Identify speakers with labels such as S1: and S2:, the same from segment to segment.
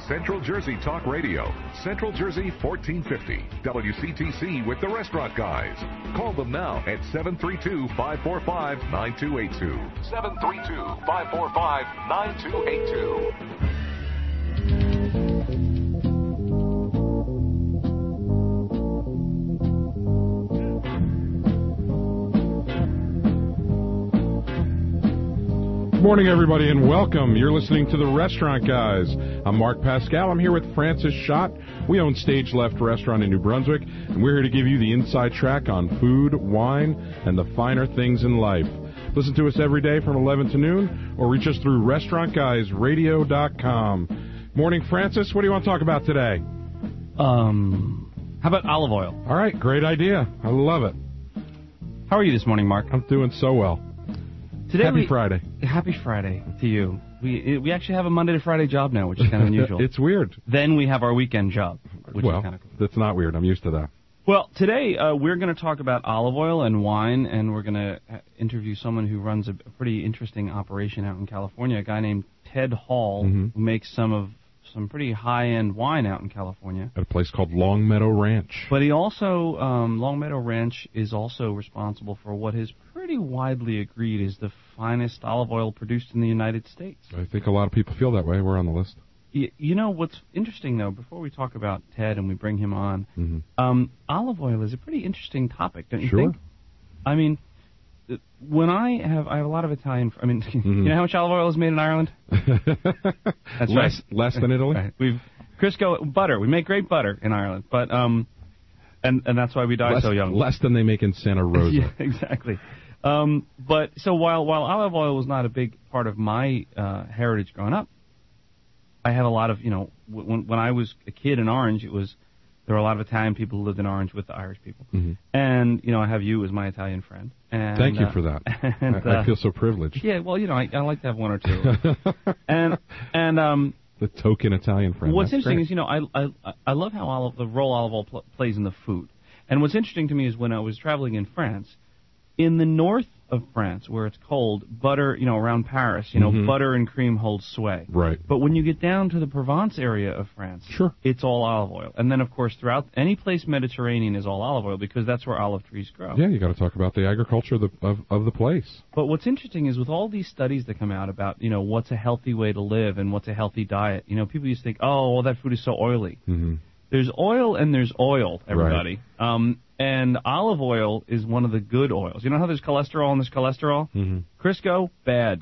S1: Central Jersey Talk Radio. Central Jersey 1450. WCTC with the Restaurant Guys. Call them now at 732-545-9282. 732-545-9282.
S2: Good morning, everybody, and welcome. You're listening to The Restaurant Guys. I'm Mark Pascal. I'm here with Francis Schott. We own Stage Left Restaurant in New Brunswick, and we're here to give you the inside track on food, wine, and the finer things in life. Listen to us every day from 11 to noon, or reach us through restaurantguysradio.com. Morning, Francis. What do you want to talk about today?
S3: How about olive oil?
S2: All right, great idea. I love it.
S3: How are you this morning, Mark?
S2: I'm doing so well. Happy Friday.
S3: Happy Friday to you. We actually have a Monday to Friday job now, which is kind of unusual.
S2: It's weird.
S3: Then we have our weekend job, which is kind of cool.
S2: That's not weird. I'm used to that.
S3: Well, today we're going to talk about olive oil and wine, and we're going to interview someone who runs a pretty interesting operation out in California, a guy named Ted Hall, who makes some pretty high-end wine out in California.
S2: At a place called Long Meadow Ranch.
S3: But he also, Long Meadow Ranch is also responsible for what is pretty widely agreed is the finest olive oil produced in the United States.
S2: I think a lot of people feel that way. We're on the list.
S3: You know, what's interesting, though, before we talk about Ted and we bring him on, olive oil is a pretty interesting topic, don't you think? I mean, when I have a lot of Italian. I mean, you know how much olive oil is made in Ireland? That's
S2: less than Italy.
S3: Right. Crisco butter. We make great butter in Ireland, but and that's why we die so young.
S2: Less than they make in Santa Rosa.
S3: Yeah, exactly. But so while olive oil was not a big part of my heritage growing up, I had a lot of when I was a kid in Orange, there were a lot of Italian people who lived in Orange with the Irish people. And, I have you as my Italian friend. And,
S2: thank you for that. And, I feel so privileged.
S3: Yeah, well, I like to have one or two. and
S2: the token Italian friend.
S3: What's interesting is, I love how the role olive oil plays in the food. And what's interesting to me is when I was traveling in France, in the north of France, where it's cold, butter, around Paris, butter and cream hold sway.
S2: Right.
S3: But when you get down to the Provence area of France, it's all olive oil. And then, of course, throughout any place Mediterranean is all olive oil because that's where olive trees grow.
S2: Yeah, you got to talk about the agriculture of the place.
S3: But what's interesting is with all these studies that come out about, what's a healthy way to live and what's a healthy diet, people used to think, oh, well, that food is so oily. There's oil and there's oil, everybody. Right. And olive oil is one of the good oils. You know how there's cholesterol and there's cholesterol? Crisco, bad.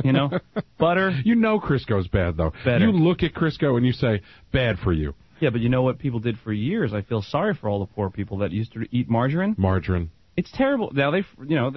S3: Butter.
S2: Crisco's bad, though.
S3: Better.
S2: You look at Crisco and you say, bad for you.
S3: Yeah, but you know what people did for years? I feel sorry for all the poor people that used to eat margarine.
S2: Margarine.
S3: It's terrible. Now, the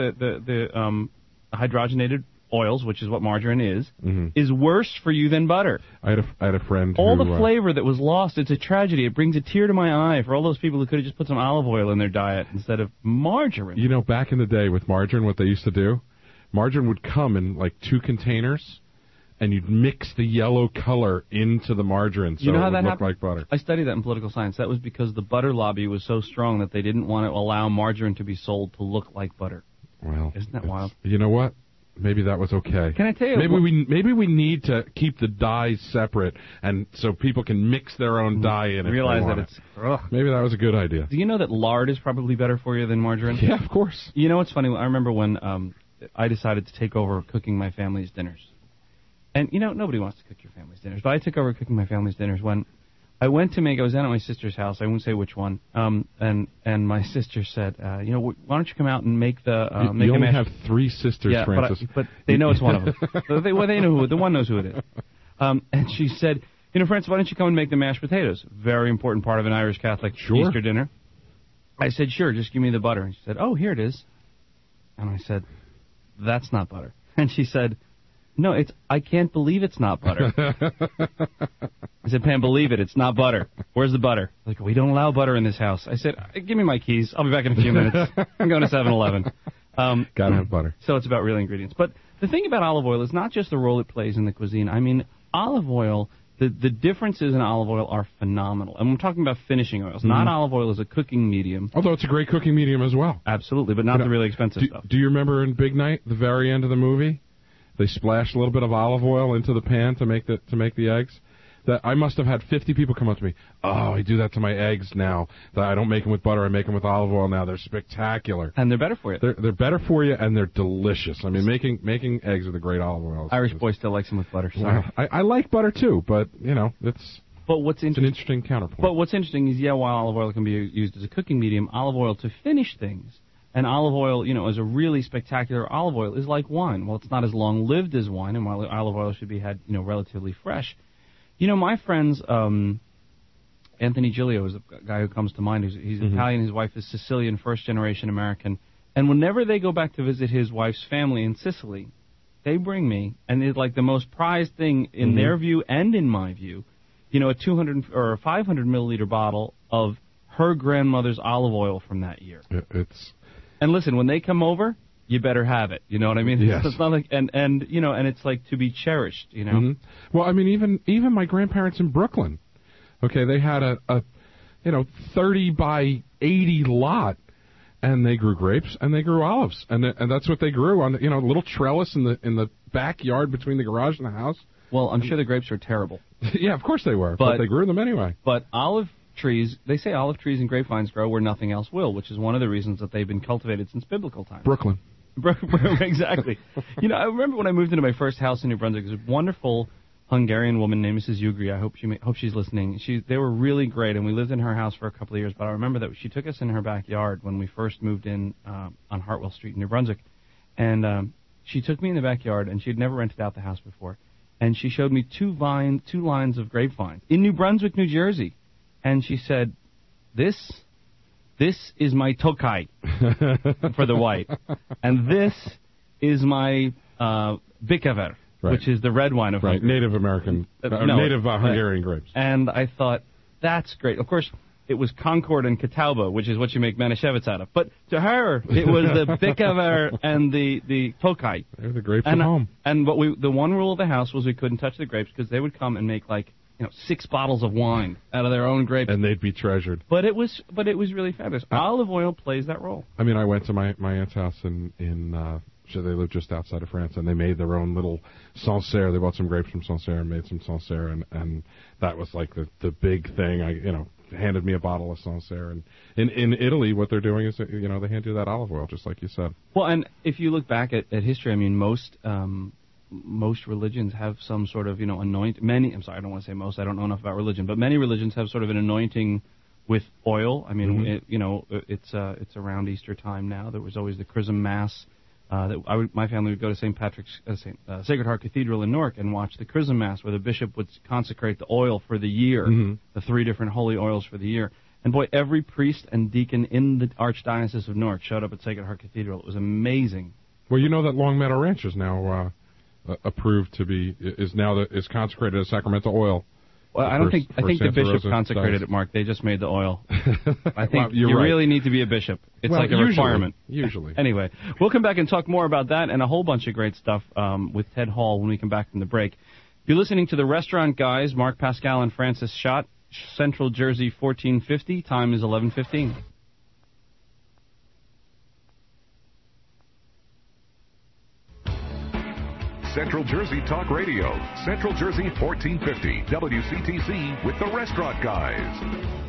S3: hydrogenated oils, which is what margarine is worse for you than butter.
S2: I had a friend
S3: all
S2: who,
S3: the flavor that was lost, it's a tragedy. It brings a tear to my eye for all those people who could have just put some olive oil in their diet instead of margarine.
S2: Back in the day with margarine, what they used to do, margarine would come in like 2 containers, and you'd mix the yellow color into the margarine so
S3: you know how
S2: it would
S3: that
S2: look
S3: happened?
S2: like butter.
S3: I studied that in political science. That was because the butter lobby was so strong that they didn't want to allow margarine to be sold to look like butter.
S2: Well,
S3: isn't that wild?
S2: You know what? Maybe that was okay.
S3: Can I tell you?
S2: Maybe we need to keep the dyes separate, and so people can mix their own dye in it.
S3: Realize that it's.
S2: Maybe that was a good idea.
S3: Do you know that lard is probably better for you than margarine?
S2: Yeah, of course.
S3: You know what's funny? I remember when I decided to take over cooking my family's dinners, and nobody wants to cook your family's dinners, but I took over cooking my family's dinners when I was down at my sister's house. I won't say which one. And my sister said, why don't you come out and make the
S2: you only have 3 sisters,
S3: yeah,
S2: Francis.
S3: But they know it's one of them. they know the one knows who it is. And she said, Francis, why don't you come and make the mashed potatoes? Very important part of an Irish Catholic Easter dinner. I said, sure, just give me the butter. And she said, oh, here it is. And I said, that's not butter. And she said, no, I can't believe it's not butter. I said, Pam, believe it, it's not butter. Where's the butter? Like, we don't allow butter in this house. I said, give me my keys. I'll be back in a few minutes. I'm going to 7-Eleven.
S2: Gotta have butter.
S3: So it's about real ingredients. But the thing about olive oil is not just the role it plays in the cuisine. I mean, olive oil, the differences in olive oil are phenomenal. And we're talking about finishing oils, not olive oil as a cooking medium.
S2: Although it's a great cooking medium as well.
S3: Absolutely, but not the really expensive stuff.
S2: Do you remember in Big Night, the very end of the movie? They splashed a little bit of olive oil into the pan to make the eggs. that I must have had 50 people come up to me. Oh, I do that to my eggs now. That I don't make them with butter. I make them with olive oil now. They're spectacular.
S3: And they're better for you.
S2: They're better for you, and they're delicious. I mean, making eggs with a great olive oil.
S3: Irish boy still likes them with butter. Sorry.
S2: I like butter too, but it's an interesting counterpoint.
S3: But what's interesting is, while olive oil can be used as a cooking medium, olive oil to finish things, and olive oil, as a really spectacular olive oil, is like wine. Well, it's not as long-lived as wine, and while olive oil should be had, relatively fresh. My friends, Anthony Giglio is the guy who comes to mind. He's Italian. His wife is Sicilian, first-generation American. And whenever they go back to visit his wife's family in Sicily, they bring me, and it's like the most prized thing in their view and in my view, a 200 or a 500 milliliter bottle of her grandmother's olive oil from that year. And listen, when they come over, you better have it. You know what I mean?
S2: Yes.
S3: It's not like, and it's like to be cherished.
S2: Well, I mean, even my grandparents in Brooklyn. Okay, they had a 30 by 80 lot, and they grew grapes and they grew olives, and that's what they grew on a little trellis in the backyard between the garage and the house.
S3: Well, I'm sure the grapes are terrible.
S2: Yeah, of course they were, but they grew them anyway.
S3: But olive trees, they say olive trees and grapevines grow where nothing else will, which is one of the reasons that they've been cultivated since biblical times.
S2: Brooklyn.
S3: Exactly. I remember when I moved into my first house in New Brunswick, there was a wonderful Hungarian woman named Mrs. Ugri. I hope she's listening. They were really great, and we lived in her house for a couple of years, but I remember that she took us in her backyard when we first moved in on Hartwell Street in New Brunswick, and she took me in the backyard, and she had never rented out the house before, and she showed me two lines of grapevines in New Brunswick, New Jersey, and she said, This is my Tokai for the white, and this is my Bikaver, which is the red wine of Hungary.
S2: Native American, native Hungarian grapes.
S3: And I thought, that's great. Of course, it was Concord and Catawba, which is what you make Manischewitz out of. But to her, it was the Bikaver and the Tokai.
S2: They're the grapes at home.
S3: And the one rule of the house was we couldn't touch the grapes because they would come and make 6 bottles of wine out of their own grapes.
S2: And they'd be treasured.
S3: But it was really fabulous. Olive oil plays that role.
S2: I mean, I went to my aunt's house in they lived just outside of France, and they made their own little Sancerre. They bought some grapes from Sancerre and made some Sancerre, and that was like the big thing. Handed me a bottle of Sancerre. And in Italy, what they're doing is, they hand you that olive oil, just like you said.
S3: Well, and if you look back at history, I mean, most religions have some sort of, I'm sorry, I don't want to say most, I don't know enough about religion, but many religions have sort of an anointing with oil. I mean, it's around Easter time now. There was always the Chrism Mass. My family would go to St. Patrick's, Sacred Heart Cathedral in Newark and watch the Chrism Mass, where the bishop would consecrate the oil for the year, the 3 different holy oils for the year. And boy, every priest and deacon in the Archdiocese of Newark showed up at Sacred Heart Cathedral. It was amazing.
S2: Well, that Long Meadow Ranch is now approved to be is consecrated as sacramental oil.
S3: Well, I think the bishop consecrated it, Mark. They just made the oil. I think you really need to be a bishop. It's like a requirement.
S2: Usually.
S3: Anyway, we'll come back and talk more about that and a whole bunch of great stuff with Ted Hall when we come back from the break. You're listening to the Restaurant Guys, Mark Pascal and Francis Schott, Central Jersey 1450. Time is 11:15.
S1: Central Jersey Talk Radio, Central Jersey 1450, WCTC with the Restaurant Guys.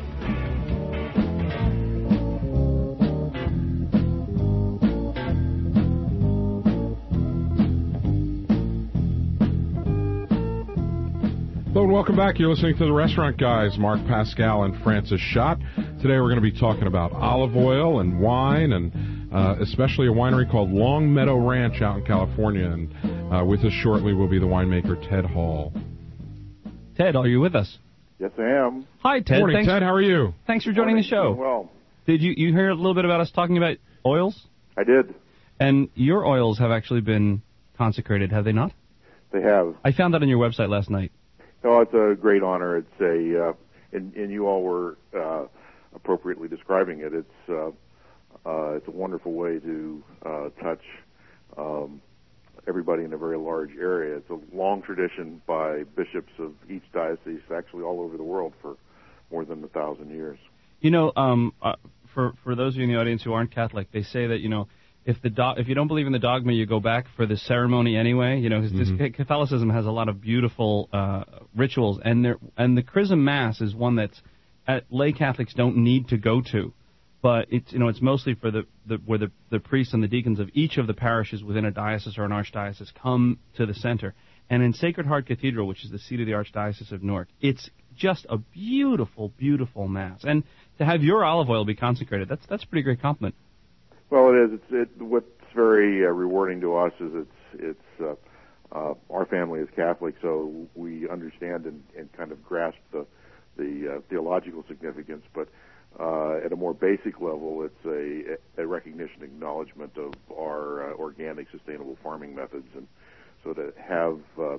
S2: Hello and welcome back. You're listening to the Restaurant Guys, Mark Pascal and Francis Schott. Today we're going to be talking about olive oil and wine, and especially a winery called Long Meadow Ranch out in California. And with us shortly will be the winemaker Ted Hall.
S3: Ted, are you with us?
S4: Yes, I am.
S3: Hi, Ted.
S2: Morning, Ted. How are you?
S3: Thanks for joining the show.
S4: Well,
S3: did you hear a little bit about us talking about oils?
S4: I did.
S3: And your oils have actually been consecrated, have they not?
S4: They have.
S3: I found that on your website last night.
S4: No, it's a great honor. It's and you all were appropriately describing it. It's a wonderful way to touch everybody in a very large area. It's a long tradition by bishops of each diocese, actually all over the world, for more than 1,000 years.
S3: For those of you in the audience who aren't Catholic, they say that if you don't believe in the dogma, you go back for the ceremony anyway. You know, Catholicism has a lot of beautiful rituals, and the Chrism Mass is one that lay Catholics don't need to go to, but it's mostly for where the priests and the deacons of each of the parishes within a diocese or an archdiocese come to the center. And in Sacred Heart Cathedral, which is the seat of the Archdiocese of Newark, it's just a beautiful, beautiful Mass. And to have your olive oil be consecrated, that's a pretty great compliment.
S4: Well, it is. What's very rewarding to us is it's our family is Catholic, so we understand and kind of grasp the theological significance. But at a more basic level, it's a recognition, acknowledgement of our organic, sustainable farming methods, and so to have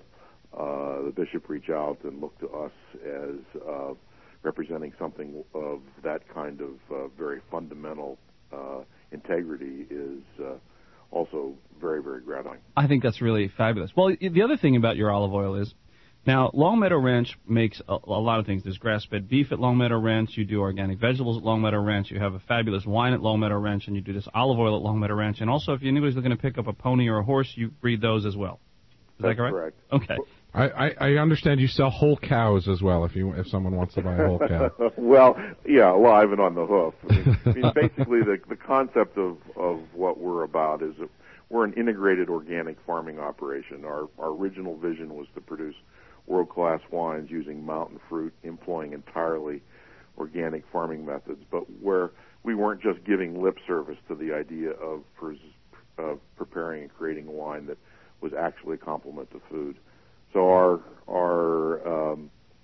S4: the bishop reach out and look to us as representing something of that kind of very fundamental integrity is also very, very gratifying.
S3: I think that's really fabulous. Well, the other thing about your olive oil is, now, Longmeadow Ranch makes a lot of things. There's grass-fed beef at Longmeadow Ranch. You do organic vegetables at Longmeadow Ranch. You have a fabulous wine at Longmeadow Ranch, and you do this olive oil at Longmeadow Ranch. And also, if anybody's looking to pick up a pony or a horse, you breed those as well. Is that correct?
S4: Correct.
S3: Okay.
S2: I understand you sell whole cows as well. If someone wants to buy a whole cow.
S4: Well, yeah, live and on the hoof. I mean basically, the concept of what we're about is that we're an integrated organic farming operation. Our original vision was to produce world-class wines using mountain fruit, employing entirely organic farming methods, but where we weren't just giving lip service to the idea of preparing and creating a wine that was actually a complement to food. So our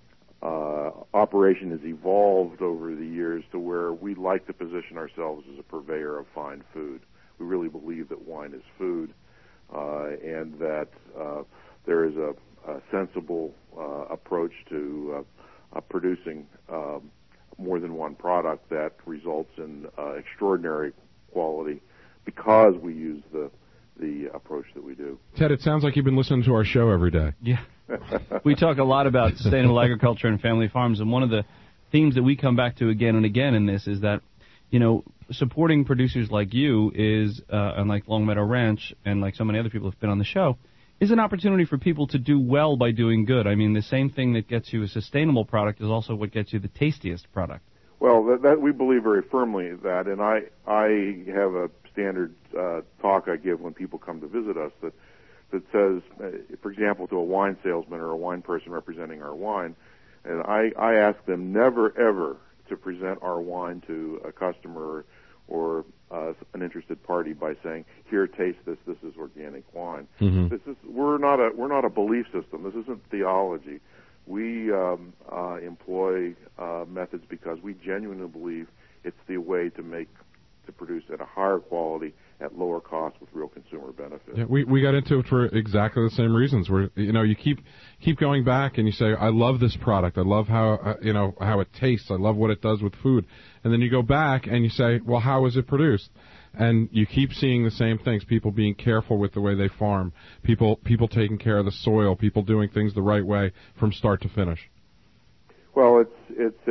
S4: operation has evolved over the years to where we like to position ourselves as a purveyor of fine food. We really believe that wine is food, and that there is a sensible approach to producing more than one product that results in extraordinary quality because we use the approach that we do.
S2: Ted, it sounds like you've been listening to our show every day.
S3: Yeah. We talk a lot about sustainable agriculture and family farms, and one of the themes that we come back to again and again in this is that, supporting producers like you is, and like Longmeadow Ranch and like so many other people who've been on the show, is an opportunity for people to do well by doing good. I mean, the same thing that gets you a sustainable product is also what gets you the tastiest product.
S4: Well, that we believe very firmly that, and I have a standard talk I give when people come to visit us that says, for example, to a wine salesman or a wine person representing our wine, and I ask them never ever to present our wine to a customer or an interested party by saying, "Here, taste this. This is organic wine." Mm-hmm. We're not a belief system. This isn't theology. We employ methods because we genuinely believe it's the way to produce at a higher quality at lower cost with real consumer benefit.
S2: Yeah, we got into it for exactly the same reasons. Where you keep going back and you say, I love this product. I love how how it tastes. I love what it does with food. And then you go back and you say, well, how is it produced? And you keep seeing the same things: people being careful with the way they farm, people taking care of the soil, people doing things the right way from start to finish.
S4: Well, it's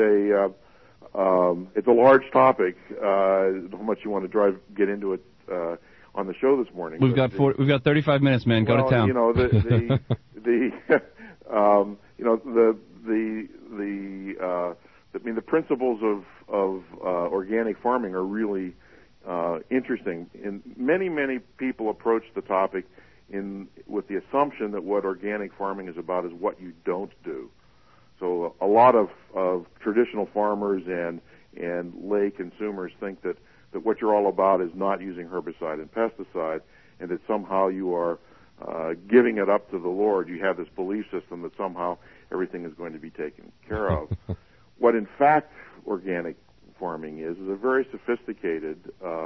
S4: a large topic. How much you want to get into it on the show this morning?
S3: We've got 35 minutes, man. Go to town.
S4: The principles of organic farming are really interesting. And many people approach the topic with the assumption that what organic farming is about is what you don't do. So a lot of traditional farmers and lay consumers think that what you're all about is not using herbicide and pesticide, and that somehow you are giving it up to the Lord. You have this belief system that somehow everything is going to be taken care of. What in fact organic farming is a very sophisticated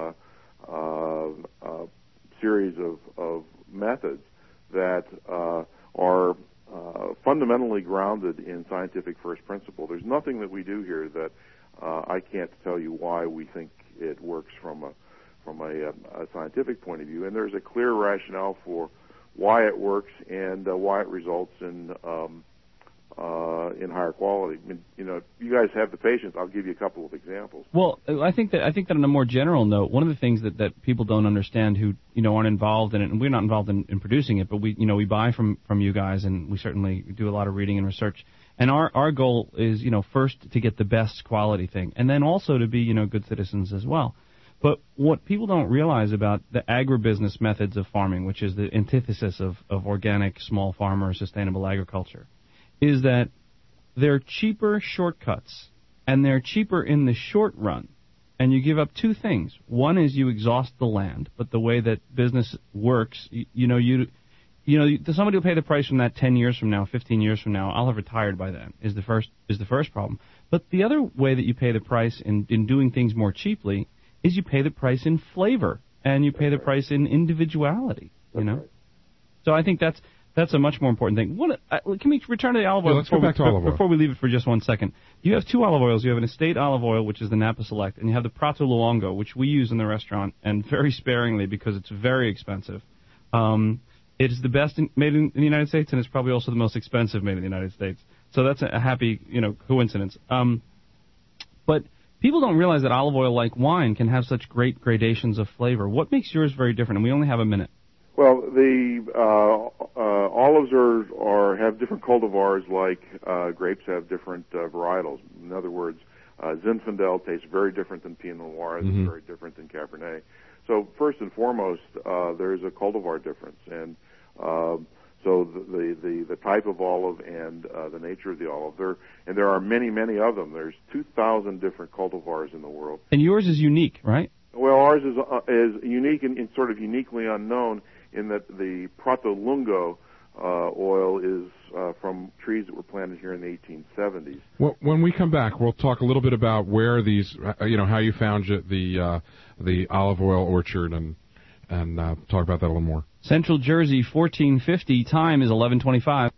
S4: series of methods that are fundamentally grounded in scientific first principle. There's nothing that we do here that I can't tell you why we think it works from a scientific point of view, and there's a clear rationale for why it works and why it results in in higher quality. I mean, if you guys have the patience, I'll give you a couple of examples.
S3: Well, I think that on a more general note, one of the things that people don't understand who aren't involved in it, and we're not involved in producing it, but we buy from you guys, and we certainly do a lot of reading and research. And our goal is first to get the best quality thing, and then also to be good citizens as well. But what people don't realize about the agribusiness methods of farming, which is the antithesis of organic, small farmer, sustainable agriculture, is that they're cheaper shortcuts, and they're cheaper in the short run, and you give up two things. One is you exhaust the land, but the way that business works, somebody will pay the price from that 10 years from now, 15 years from now. I'll have retired by then, is the first problem. But the other way that you pay the price in doing things more cheaply is you pay the price in flavor, and you pay the price in individuality,
S4: Right.
S3: So I think that's a much more important thing. Can we return to the olive oil?
S2: Let's go back to olive oil.
S3: Before we leave it for just 1 second. You have two olive oils. You have an estate olive oil, which is the Napa Select, and you have the Prato Luongo, which we use in the restaurant, and very sparingly because it's very expensive. It is the best made in the United States, and it's probably also the most expensive made in the United States. So that's a happy, coincidence. But people don't realize that olive oil, like wine, can have such great gradations of flavor. What makes yours very different? And we only have a minute.
S4: Well, the olives have different cultivars, like grapes have different varietals. In other words, Zinfandel tastes very different than Pinot Noir. It's very different than Cabernet. So first and foremost, there's a cultivar difference, and so the type of olive and the nature of the olive. There are many of them. There's 2,000 different cultivars in the world.
S3: And yours is unique, right?
S4: Well, ours is unique and sort of uniquely unknown in that the Prato Luongo oil is from trees that were planted here in the 1870s.
S2: Well, when we come back, we'll talk a little bit about where these, how you found the olive oil orchard, and talk about that a little more.
S3: Central Jersey, 1450. Time is 11:25.